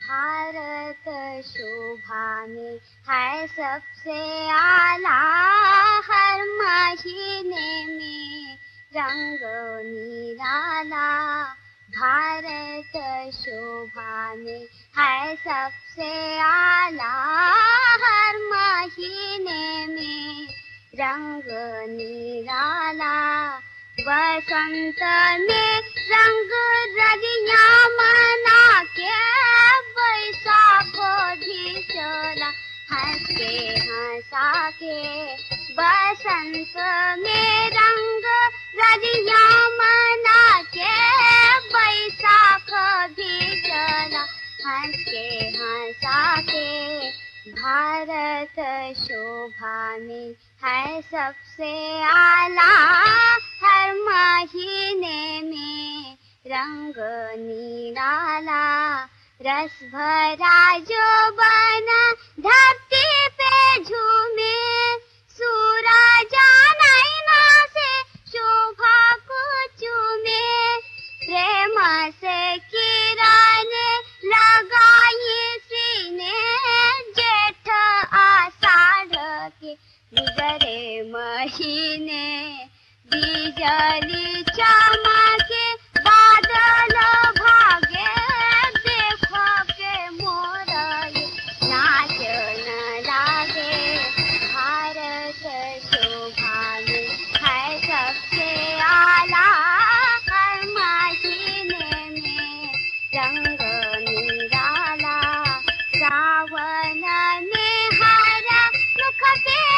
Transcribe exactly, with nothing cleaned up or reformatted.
भारत शोभा में है सबसे आला, हर महीने में रंग निराला। भारत शोभा में है सबसे आला, हर महीने में रंग निराला। बसंत में रंग रजियां मना के, बैसाख भी चला हंस के हंसा के। बसंत में रंग रजियां मना के, बैसाख भी चला हंस के हंसा के। भारत शोभा में है सबसे आला, हर महीने में रंग निराला। रस भरा जो बना धरती पे झूमे, सूरज नैना से शोभा को चूमे। प्रेम से किरण लगाई सीने, जेठ आषाढ़ के गुजरे महीने। बिजली चमके बादल भागे, देखो के मोर नाच न लागे। भारत शोभा में है सबसे आला, हर महीने में रंग निराला। सावन में हरा मुख के